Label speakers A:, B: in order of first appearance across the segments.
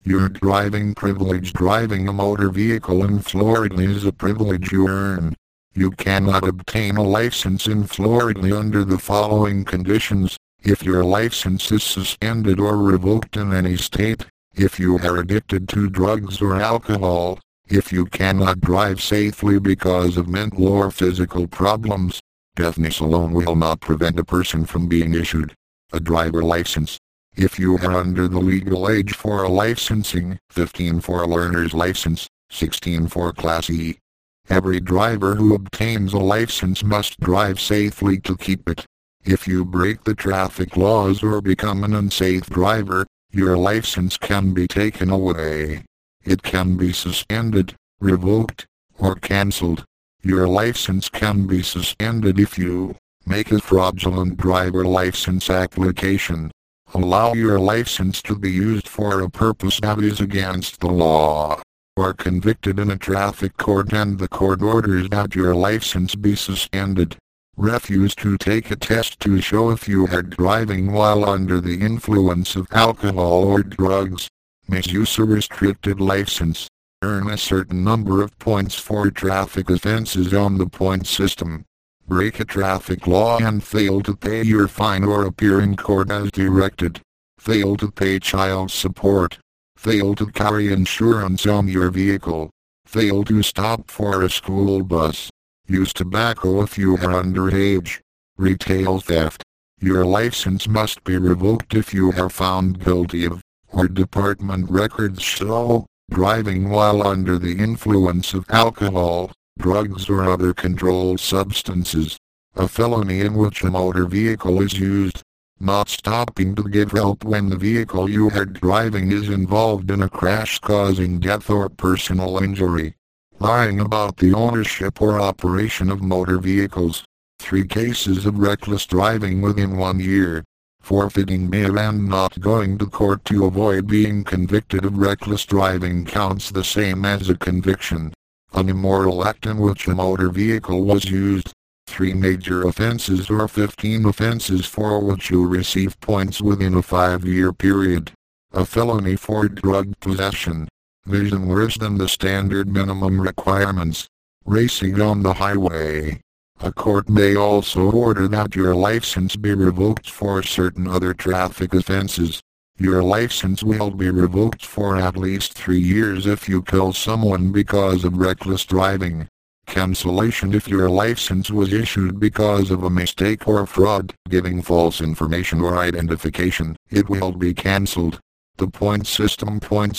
A: Your driving privilege. Driving a motor vehicle in Florida is a privilege you earn. You cannot obtain a license in Florida under the following conditions: if your license is suspended or revoked in any state, if you are addicted to drugs or alcohol, if you cannot drive safely because of mental or physical problems. Deafness alone will not prevent a person from being issued a driver license. If you are under the legal age for a licensing, 15 for a learner's license, 16 for Class E. Every driver who obtains a license must drive safely to keep it. If you break the traffic laws or become an unsafe driver, your license can be taken away. It can be suspended, revoked, or cancelled. Your license can be suspended if you make a fraudulent driver license application, allow your license to be used for a purpose that is against the law, or convicted in a traffic court and the court orders that your license be suspended. Refuse to take a test to show if you are driving while under the influence of alcohol or drugs. Misuse a restricted license. Earn a certain number of points for traffic offenses on the point system. Break a traffic law and fail to pay your fine or appear in court as directed. Fail to pay child support. Fail to carry insurance on your vehicle. Fail to stop for a school bus. Use tobacco if you are underage. Retail theft. Your license must be revoked if you are found guilty of, or department records show, driving while under the influence of alcohol, drugs or other controlled substances. A felony in which a motor vehicle is used. Not stopping to give help when the vehicle you are driving is involved in a crash causing death or personal injury. Lying about the ownership or operation of motor vehicles. 3 cases of reckless driving within 1 year. Forfeiting bail and not going to court to avoid being convicted of reckless driving counts the same as a conviction. An immoral act in which a motor vehicle was used. 3 major offenses or 15 offenses for which you receive points within a 5-year period. A felony for drug possession. Vision worse than the standard minimum requirements. Racing on the highway. A court may also order that your license be revoked for certain other traffic offenses. Your license will be revoked for at least 3 years if you kill someone because of reckless driving. Cancellation if your license was issued because of a mistake or fraud, giving false information or identification, it will be cancelled. The point system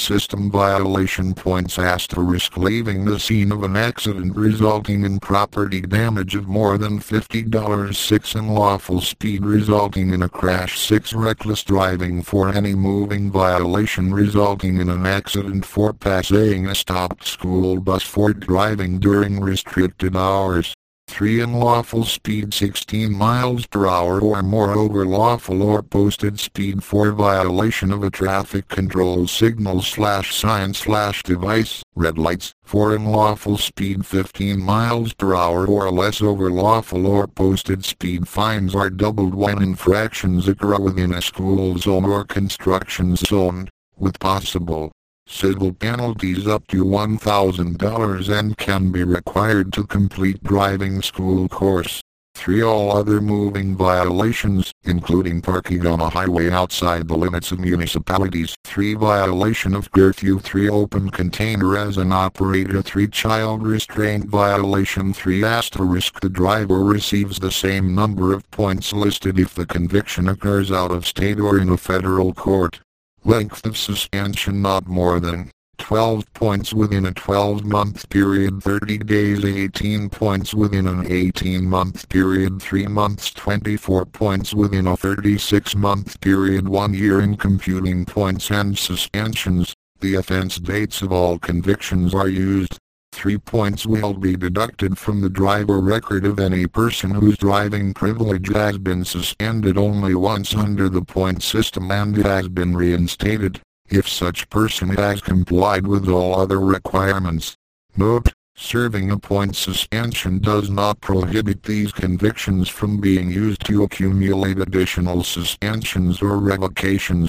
A: violation points * leaving the scene of an accident resulting in property damage of more than $50. 6 unlawful speed resulting in a crash. 6 reckless driving for any moving violation resulting in an accident. 4 passing a stopped school bus. 4 driving during restricted hours. 3 unlawful speed 16 miles per hour or more over lawful or posted speed. 4 violation of a traffic control signal / sign / device, red lights. 4 unlawful speed 15 miles per hour or less over lawful or posted speed. Fines are doubled when infractions occur within a school zone or construction zone, with possible civil penalties up to $1,000 and can be required to complete driving school course. 3 all other moving violations, including parking on a highway outside the limits of municipalities. 3 violation of curfew. 3 open container as an operator. 3 child restraint violation. 3 * the driver receives the same number of points listed if the conviction occurs out of state or in a federal court. Length of suspension not more than 12 points within a 12-month period. 30 days 18 points within an 18-month period. 3 months 24 points within a 36-month period. 1 year in computing points and suspensions. The offense dates of all convictions are used. 3 points will be deducted from the driver record of any person whose driving privilege has been suspended only once under the point system and has been reinstated, if such person has complied with all other requirements. Note: serving a point suspension does not prohibit these convictions from being used to accumulate additional suspensions or revocations.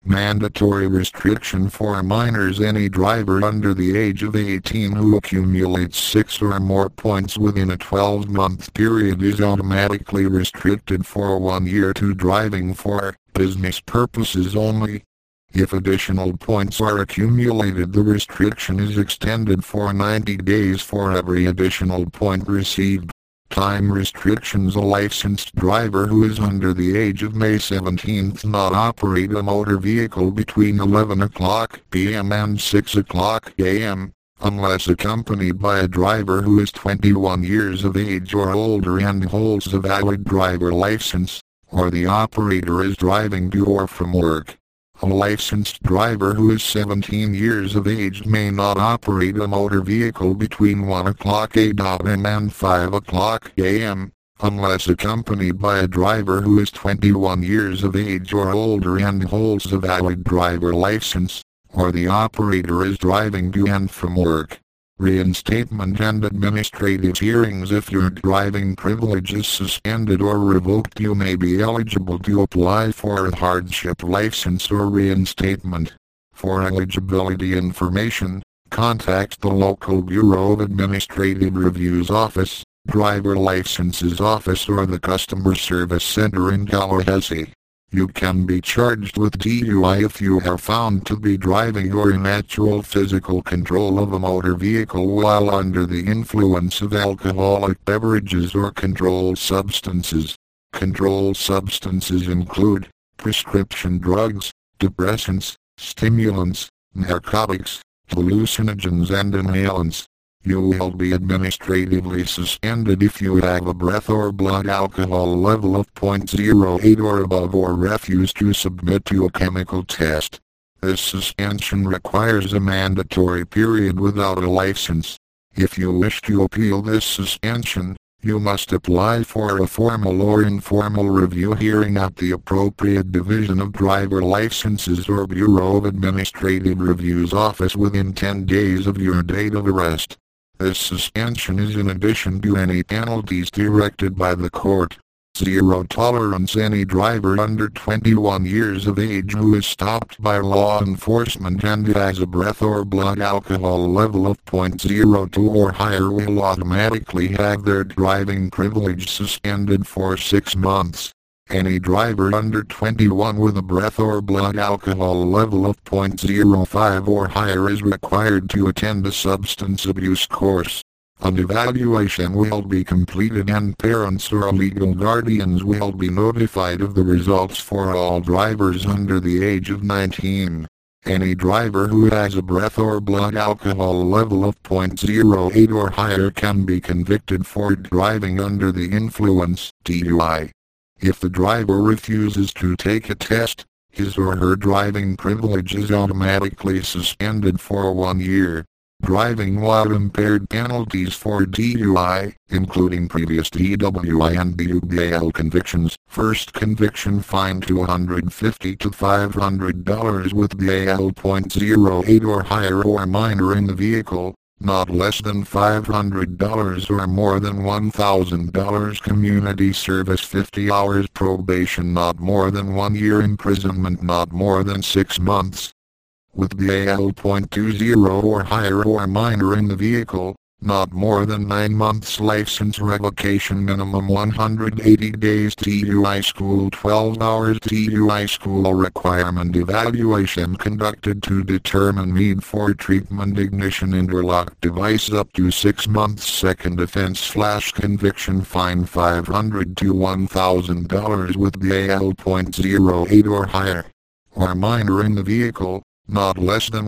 A: Mandatory restriction for minors. Any driver under the age of 18 who accumulates 6 or more points within a 12-month period is automatically restricted for 1 year to driving for business purposes only. If additional points are accumulated, the restriction is extended for 90 days for every additional point received. Time restrictions. A licensed driver who is under the age of May 17 not operate a motor vehicle between 11 o'clock p.m. and 6 o'clock a.m., unless accompanied by a driver who is 21 years of age or older and holds a valid driver license, or the operator is driving to or from work. A licensed driver who is 17 years of age may not operate a motor vehicle between 1 o'clock a.m. and 5 o'clock a.m., unless accompanied by a driver who is 21 years of age or older and holds a valid driver license, or the operator is driving to and from work. Reinstatement and administrative hearings. If your driving privilege is suspended or revoked, you may be eligible to apply for a hardship license or reinstatement. For eligibility information, contact the local Bureau of Administrative Review's office, driver licenses office, or the Customer Service Center in Tallahassee. You can be charged with DUI if you are found to be driving or in actual physical control of a motor vehicle while under the influence of alcoholic beverages or controlled substances. Controlled substances include prescription drugs, depressants, stimulants, narcotics, hallucinogens and inhalants. You will be administratively suspended if you have a breath or blood alcohol level of 0.08 or above or refuse to submit to a chemical test. This suspension requires a mandatory period without a license. If you wish to appeal this suspension, you must apply for a formal or informal review hearing at the appropriate Division of Driver Licenses or Bureau of Administrative Review's office within 10 days of your date of arrest. This suspension is in addition to any penalties directed by the court. Zero tolerance. Any driver under 21 years of age who is stopped by law enforcement and has a breath or blood alcohol level of 0.02 or higher will automatically have their driving privilege suspended for 6 months. Any driver under 21 with a breath or blood alcohol level of 0.05 or higher is required to attend a substance abuse course. An evaluation will be completed and parents or legal guardians will be notified of the results for all drivers under the age of 19. Any driver who has a breath or blood alcohol level of 0.08 or higher can be convicted for driving under the influence, DUI. If the driver refuses to take a test, his or her driving privilege is automatically suspended for 1 year. Driving while impaired. Penalties for DUI, including previous DWI and BUBAL convictions. First conviction, fine $250 to $500 with BAL 0.08 or higher or minor in the vehicle, not less than $500 or more than $1,000. Community service 50 hours. Probation, not more than 1 year. Imprisonment, not more than 6 months. With BAL 0.20 or higher or minor in the vehicle, not more than 9 months. License revocation, minimum 180 days. TUI school 12 hours. TUI school requirement evaluation conducted to determine need for treatment. Ignition interlock device up to 6 months. Second offense / conviction, fine $500 to $1,000 with BAL 0.08 or higher or minor in the vehicle, not less than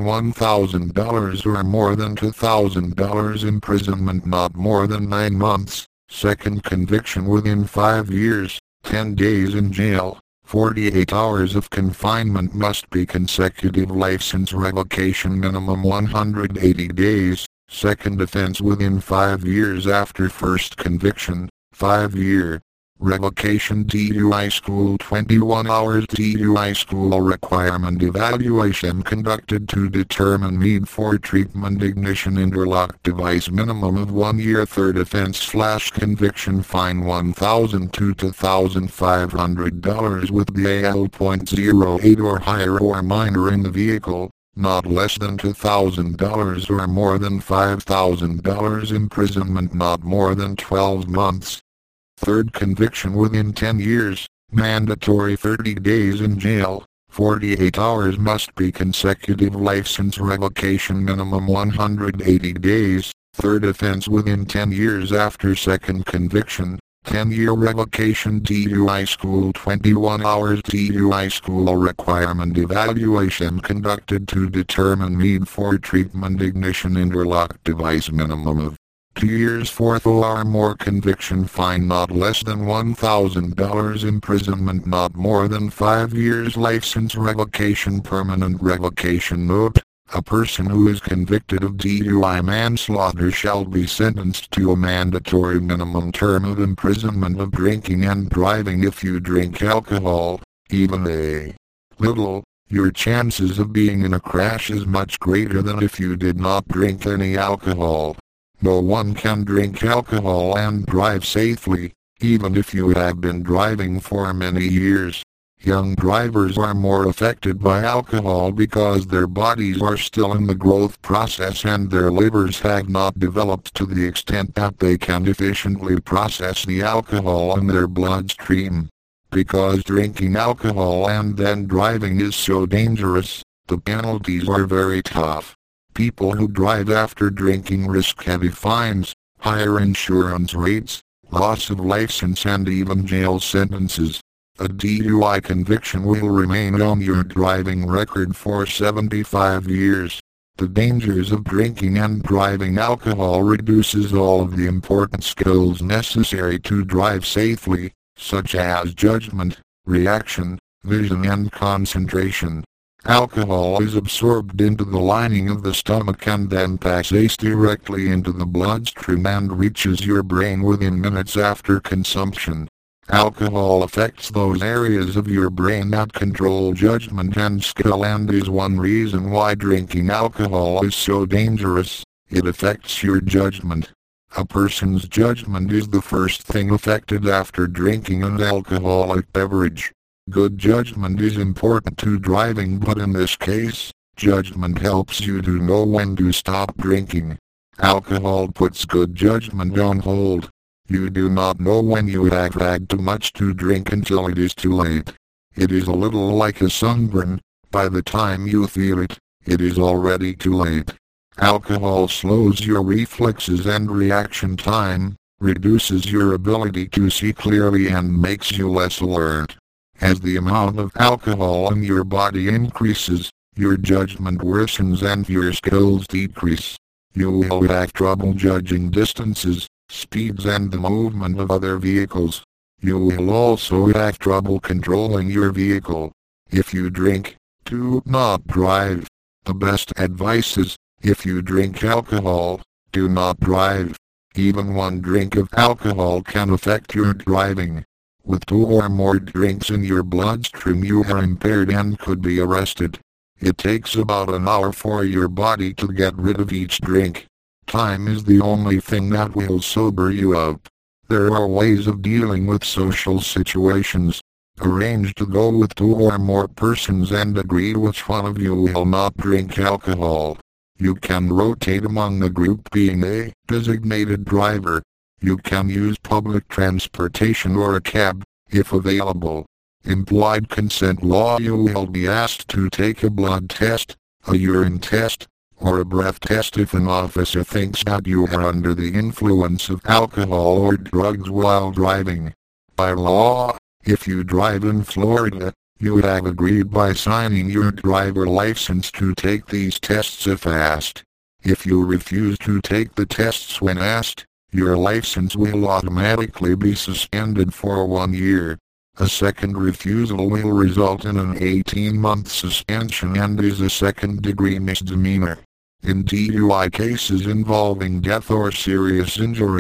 A: $1,000 or more than $2,000. Imprisonment, not more than 9 months. Second conviction within 5 years, 10 days in jail. 48 hours of confinement must be consecutive. License revocation, minimum 180 days. Second offense within 5 years after first conviction, 5 year. Revocation DUI School 21 hours DUI School requirement evaluation conducted to determine need for treatment ignition interlock device minimum of 1 year third offense / conviction fine $1,000 to $2,500 with BAL .08 or higher or minor in the vehicle, not less than $2,000 or more than $5,000 imprisonment not more than 12 months. Third conviction within 10 years, mandatory 30 days in jail, 48 hours must be consecutive license revocation minimum 180 days, third offense within 10 years after second conviction, 10-year revocation DUI School 21 hours DUI School requirement evaluation conducted to determine need for treatment ignition interlock device minimum of 2 years fourth or more conviction fine not less than $1,000 imprisonment not more than 5 years license revocation permanent revocation note. A person who is convicted of DUI manslaughter shall be sentenced to a mandatory minimum term of imprisonment of drinking and driving if you drink alcohol, even a little. Your chances of being in a crash is much greater than if you did not drink any alcohol. No one can drink alcohol and drive safely, even if you have been driving for many years. Young drivers are more affected by alcohol because their bodies are still in the growth process and their livers have not developed to the extent that they can efficiently process the alcohol in their bloodstream. Because drinking alcohol and then driving is so dangerous, the penalties are very tough. People who drive after drinking risk heavy fines, higher insurance rates, loss of license and even jail sentences. A DUI conviction will remain on your driving record for 75 years. The dangers of drinking and driving alcohol reduces all of the important skills necessary to drive safely, such as judgment, reaction, vision and concentration. Alcohol is absorbed into the lining of the stomach and then passes directly into the bloodstream and reaches your brain within minutes after consumption. Alcohol affects those areas of your brain that control judgment and skill and is one reason why drinking alcohol is so dangerous. It affects your judgment. A person's judgment is the first thing affected after drinking an alcoholic beverage. Good judgment is important to driving, but in this case, judgment helps you to know when to stop drinking. Alcohol puts good judgment on hold. You do not know when you have had too much to drink until it is too late. It is a little like a sunburn. By the time you feel it, it is already too late. Alcohol slows your reflexes and reaction time, reduces your ability to see clearly and makes you less alert. As the amount of alcohol in your body increases, your judgment worsens and your skills decrease. You will have trouble judging distances, speeds and the movement of other vehicles. You will also have trouble controlling your vehicle. If you drink, do not drive. The best advice is, if you drink alcohol, do not drive. Even one drink of alcohol can affect your driving. With 2 or more drinks in your bloodstream you are impaired and could be arrested. It takes about an hour for your body to get rid of each drink. Time is the only thing that will sober you up. There are ways of dealing with social situations. Arrange to go with 2 or more persons and agree which one of you will not drink alcohol. You can rotate among the group being a designated driver. You can use public transportation or a cab, if available. Implied consent law: you will be asked to take a blood test, a urine test, or a breath test if an officer thinks that you are under the influence of alcohol or drugs while driving. By law, if you drive in Florida, you have agreed by signing your driver license to take these tests if asked. If you refuse to take the tests when asked, your license will automatically be suspended for 1 year. A second refusal will result in an 18-month suspension and is a second-degree misdemeanor. In DUI cases involving death or serious injury,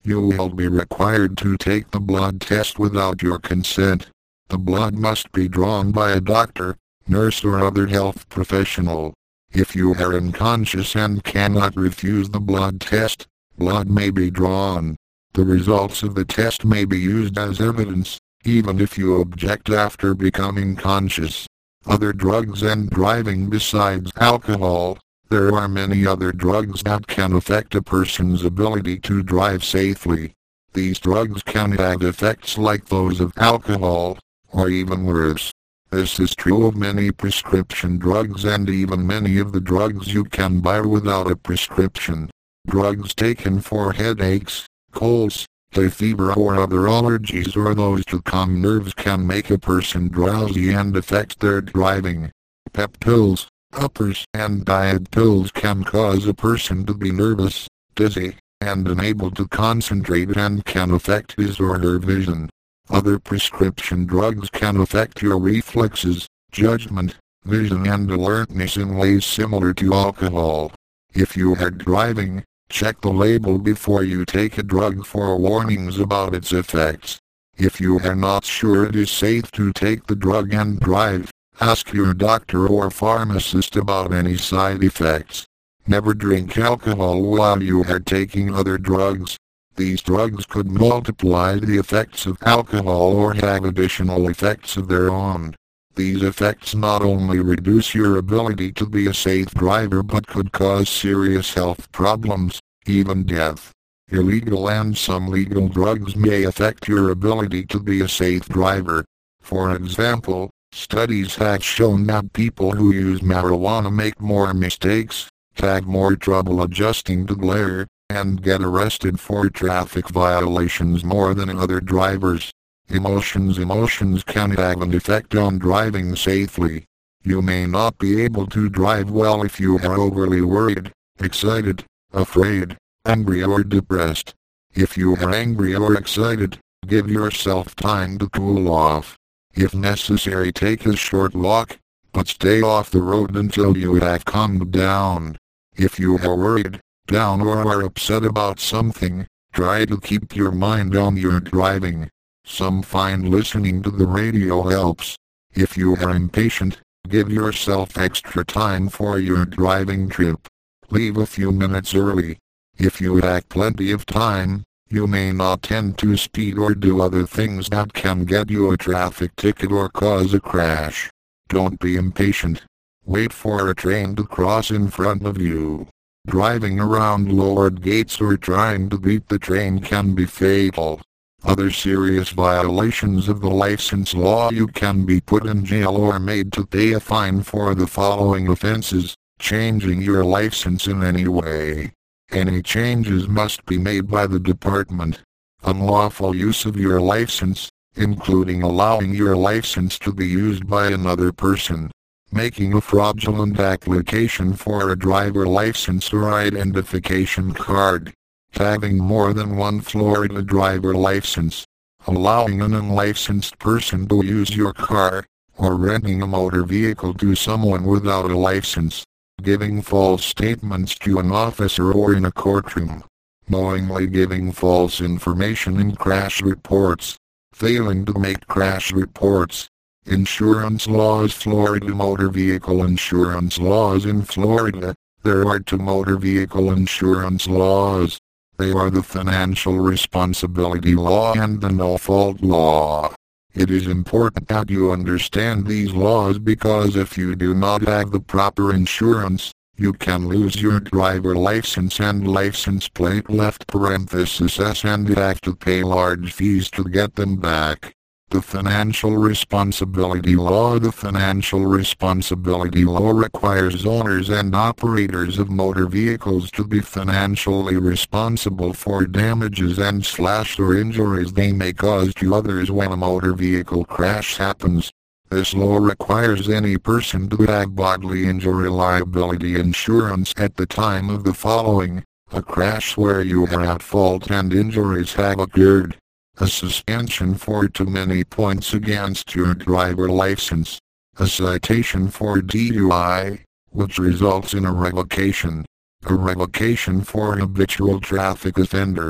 A: You will be required to take the blood test without your consent. The blood must be drawn by a doctor, nurse or other health professional. If you are unconscious and cannot refuse the blood test, blood may be drawn. The results of the test may be used as evidence, even if you object after becoming conscious. Other drugs and driving. Besides alcohol, there are many other drugs that can affect a person's ability to drive safely. These drugs can have effects like those of alcohol, or even worse. This is true of many prescription drugs and even many of the drugs you can buy without a prescription. Drugs taken for headaches, colds, hay fever or other allergies or those to calm nerves can make a person drowsy and affect their driving. Pep pills, uppers and diet pills can cause a person to be nervous, dizzy, and unable to concentrate and can affect his or her vision. Other prescription drugs can affect your reflexes, judgment, vision and alertness in ways similar to alcohol. If you are driving, check the label before you take a drug for warnings about its effects. If you are not sure it is safe to take the drug and drive, ask your doctor or pharmacist about any side effects. Never drink alcohol while you are taking other drugs. These drugs could multiply the effects of alcohol or have additional effects of their own. These effects not only reduce your ability to be a safe driver but could cause serious health problems, even death. Illegal and some legal drugs may affect your ability to be a safe driver. For example, studies have shown that people who use marijuana make more mistakes, have more trouble adjusting to glare, and get arrested for traffic violations more than other drivers. Emotions can have an effect on driving safely. You may not be able to drive well if you are overly worried, excited, afraid, angry or depressed. If you are angry or excited, give yourself time to cool off. If necessary, take a short walk, but stay off the road until you have calmed down. If you are worried, down or are upset about something, try to keep your mind on your driving. Some find listening to the radio helps. If you are impatient, give yourself extra time for your driving trip. Leave a few minutes early. If you have plenty of time, you may not tend to speed or do other things that can get you a traffic ticket or cause a crash. Don't be impatient. Wait for a train to cross in front of you. Driving around lowered gates or trying to beat the train can be fatal. Other serious violations of the license law: you can be put in jail or made to pay a fine for the following offenses: changing your license in any way. Any changes must be made by the department. Unlawful use of your license, including allowing your license to be used by another person. Making a fraudulent application for a driver license or identification card. Having more than one Florida driver license. Allowing an unlicensed person to use your car, or renting a motor vehicle to someone without a license. Giving false statements to an officer or in a courtroom. Knowingly giving false information in crash reports. Failing to make crash reports. Insurance laws. Florida motor vehicle insurance laws. In Florida, there are two motor vehicle insurance laws. They are the financial responsibility law and the no-fault law. It is important that you understand these laws because if you do not have the proper insurance, you can lose your driver license and license plate left parenthesis S and have to pay large fees to get them back. The financial responsibility law. The financial responsibility law requires owners and operators of motor vehicles to be financially responsible for damages and or injuries they may cause to others when a motor vehicle crash happens. This law requires any person to have bodily injury liability insurance at the time of the following: a crash where you are at fault and injuries have occurred. A suspension for too many points against your driver license. A citation for DUI, which results in a revocation. A revocation for habitual traffic offender.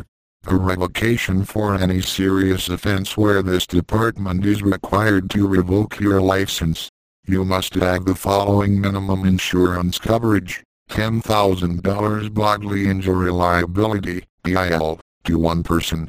A: A revocation for any serious offense where this department is required to revoke your license. You must have the following minimum insurance coverage: $10,000 bodily injury liability, BIL, to one person.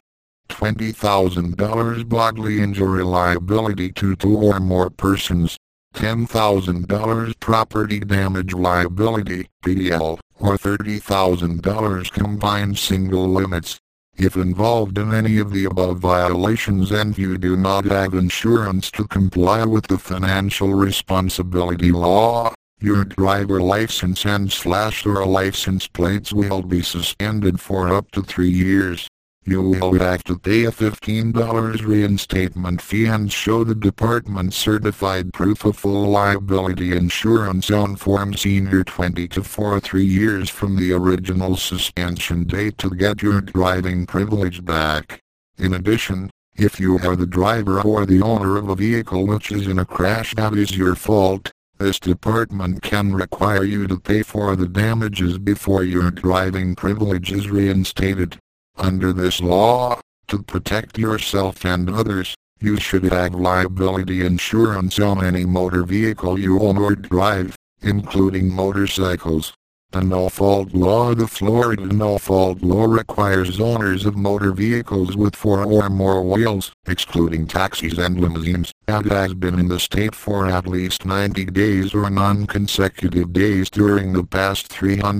A: $20,000 bodily injury liability to two or more persons. $10,000 property damage liability, PDL, or $30,000 combined single limits. If involved in any of the above violations and you do not have insurance to comply with the financial responsibility law, your driver license and/or license plates will be suspended for up to 3 years. You will have to pay a $15 reinstatement fee and show the department certified proof of full liability insurance on Form Senior 20 for 3 years from the original suspension date to get your driving privilege back. In addition, if you are the driver or the owner of a vehicle which is in a crash that is your fault, this department can require you to pay for the damages before your driving privilege is reinstated. Under this law, to protect yourself and others, you should have liability insurance on any motor vehicle you own or drive, including motorcycles. The no-fault law. The Florida no-fault law requires owners of motor vehicles with 4 or more wheels, excluding taxis and limousines, that has been in the state for at least 90 days or non-consecutive days during the past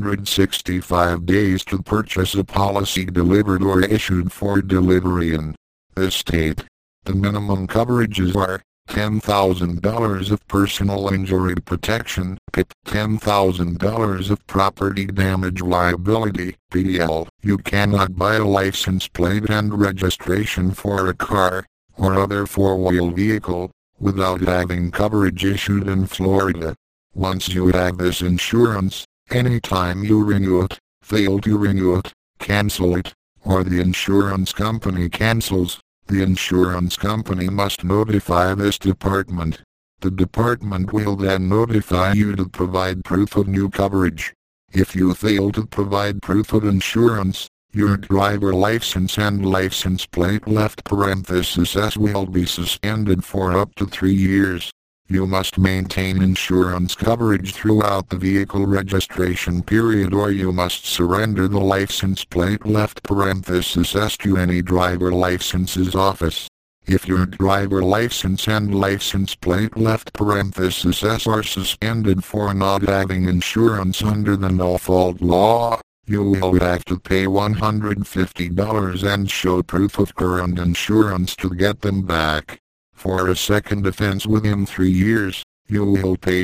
A: 365 days to purchase a policy delivered or issued for delivery in this state. The minimum coverages are $10,000 of personal injury protection, PIP, $10,000 of property damage liability, PDL. You cannot buy a license plate and registration for a car, or other four-wheel vehicle, without having coverage issued in Florida. Once you have this insurance, anytime you renew it, fail to renew it, cancel it, or the insurance company cancels, the insurance company must notify this department. The department will then notify you to provide proof of new coverage. If you fail to provide proof of insurance, your driver license and license plate left parenthesis S will be suspended for up to 3 years. You must maintain insurance coverage throughout the vehicle registration period, or you must surrender the license plate left parenthesis S to any driver licenses office. If your driver license and license plate left parenthesis S are suspended for not having insurance under the no-fault law, you will have to pay $150 and show proof of current insurance to get them back. For a second offense within 3 years, you will pay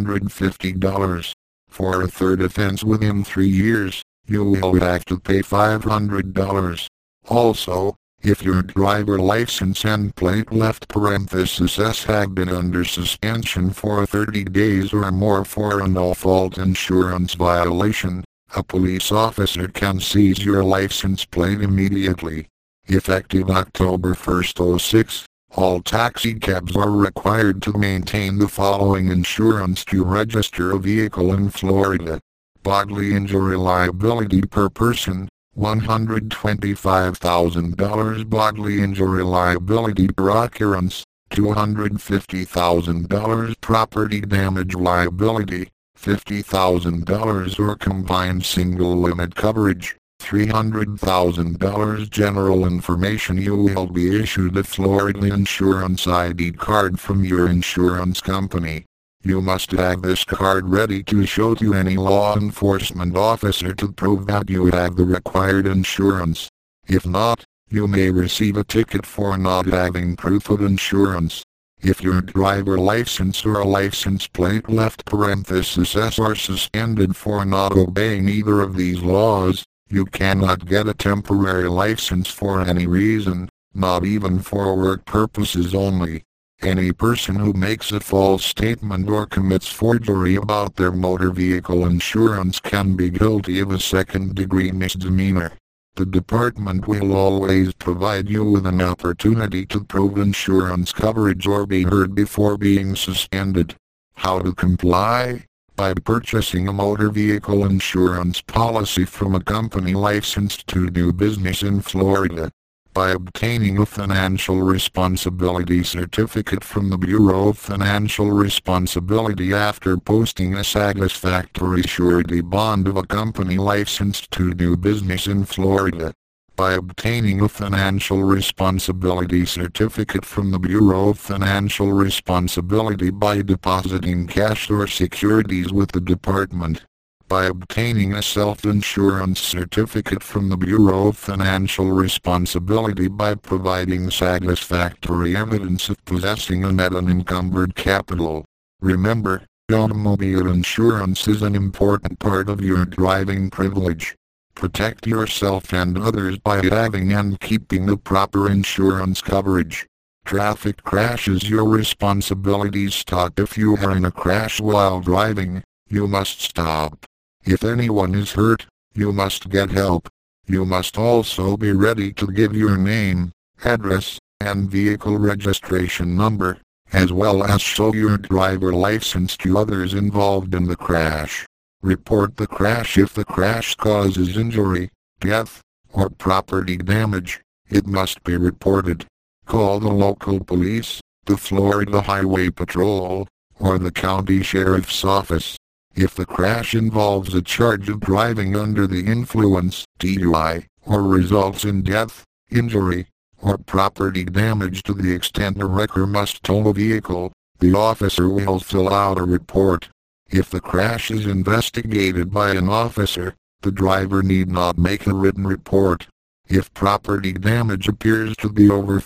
A: $250. For a third offense within 3 years, you will have to pay $500. Also, if your driver license and plate left parenthesis S have been under suspension for 30 days or more for a no-fault insurance violation, a police officer can seize your license plate immediately. Effective October 1, 06, all taxi cabs are required to maintain the following insurance to register a vehicle in Florida. Bodily injury liability per person, $125,000 bodily injury liability per occurrence, $250,000 property damage liability, $50,000 or combined single limit coverage, $300,000 general information. You will be issued a Florida Insurance ID card from your insurance company. You must have this card ready to show to any law enforcement officer to prove that you have the required insurance. If not, you may receive a ticket for not having proof of insurance. If your driver license or a license plate left parenthesis S are suspended for not obeying either of these laws, you cannot get a temporary license for any reason, not even for work purposes only. Any person who makes a false statement or commits forgery about their motor vehicle insurance can be guilty of a second-degree misdemeanor. The department will always provide you with an opportunity to prove insurance coverage or be heard before being suspended. How to comply? By purchasing a motor vehicle insurance policy from a company licensed to do business in Florida. By obtaining a financial responsibility certificate from the Bureau of Financial Responsibility after posting a satisfactory surety bond of a company licensed to do business in Florida. By obtaining a financial responsibility certificate from the Bureau of Financial Responsibility by depositing cash or securities with the department. By obtaining a self-insurance certificate from the Bureau of Financial Responsibility by providing satisfactory evidence of possessing a net unencumbered capital. Remember, automobile insurance is an important part of your driving privilege. Protect yourself and others by having and keeping the proper insurance coverage. Traffic crash is your responsibility. Stop. If you are in a crash while driving, you must stop. If anyone is hurt, you must get help. You must also be ready to give your name, address, and vehicle registration number, as well as show your driver license to others involved in the crash. Report the crash. If the crash causes injury, death, or property damage, it must be reported. Call the local police, the Florida Highway Patrol, or the county sheriff's office. If the crash involves a charge of driving under the influence, DUI, or results in death, injury, or property damage to the extent a wrecker must tow a vehicle, the officer will fill out a report. If the crash is investigated by an officer, the driver need not make a written report. If property damage appears to be over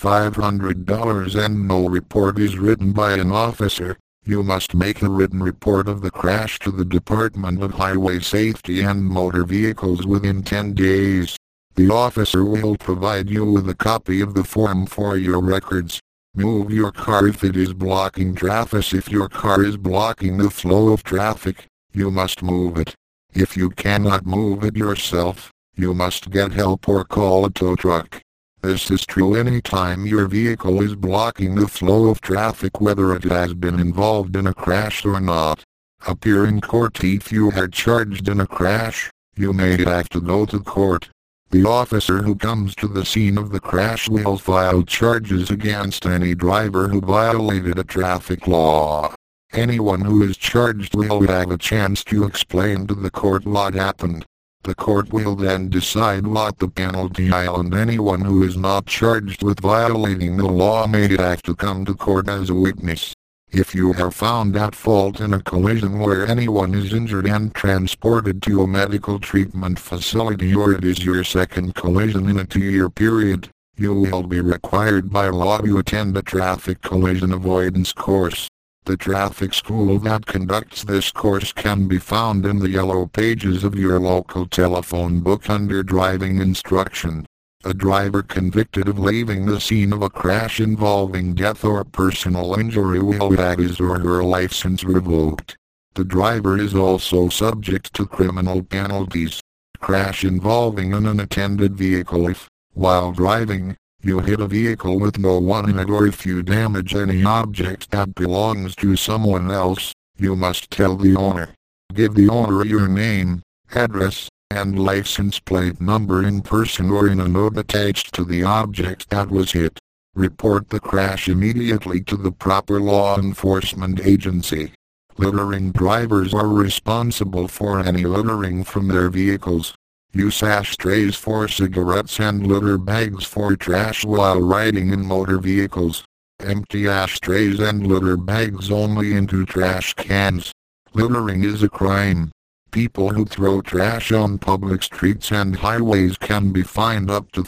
A: $500 and no report is written by an officer, you must make a written report of the crash to the Department of Highway Safety and Motor Vehicles within 10 days. The officer will provide you with a copy of the form for your records. Move your car if it is blocking traffic. If your car is blocking the flow of traffic, you must move it. If you cannot move it yourself, you must get help or call a tow truck. This is true anytime your vehicle is blocking the flow of traffic, whether it has been involved in a crash or not. Appear in court. If you are charged in a crash, you may have to go to court. The officer who comes to the scene of the crash will file charges against any driver who violated a traffic law. Anyone who is charged will have a chance to explain to the court what happened. The court will then decide what the penalty is, and anyone who is not charged with violating the law may have to come to court as a witness. If you are found at fault in a collision where anyone is injured and transported to a medical treatment facility, or it is your second collision in a 2-year period, you will be required by law to attend a traffic collision avoidance course. The traffic school that conducts this course can be found in the yellow pages of your local telephone book under driving instruction. A driver convicted of leaving the scene of a crash involving death or personal injury will have his or her license revoked. The driver is also subject to criminal penalties. Crash involving an unattended vehicle. If, while driving, you hit a vehicle with no one in it, or if you damage any object that belongs to someone else, you must tell the owner. Give the owner your name, address, and license plate number in person or in a note attached to the object that was hit. Report the crash immediately to the proper law enforcement agency. Littering drivers are responsible for any littering from their vehicles. Use ashtrays for cigarettes and litter bags for trash while riding in motor vehicles. Empty ashtrays and litter bags only into trash cans. Littering is a crime. People who throw trash on public streets and highways can be fined up to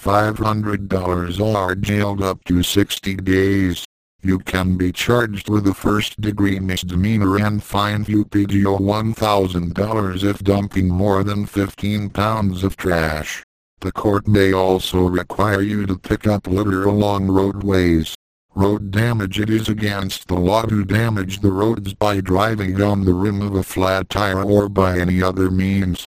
A: $500 or jailed up to 60 days. You can be charged with a first-degree misdemeanor and fined up to $1,000 if dumping more than 15 pounds of trash. The court may also require you to pick up litter along roadways. Road damage. It is against the law to damage the roads by driving on the rim of a flat tire or by any other means.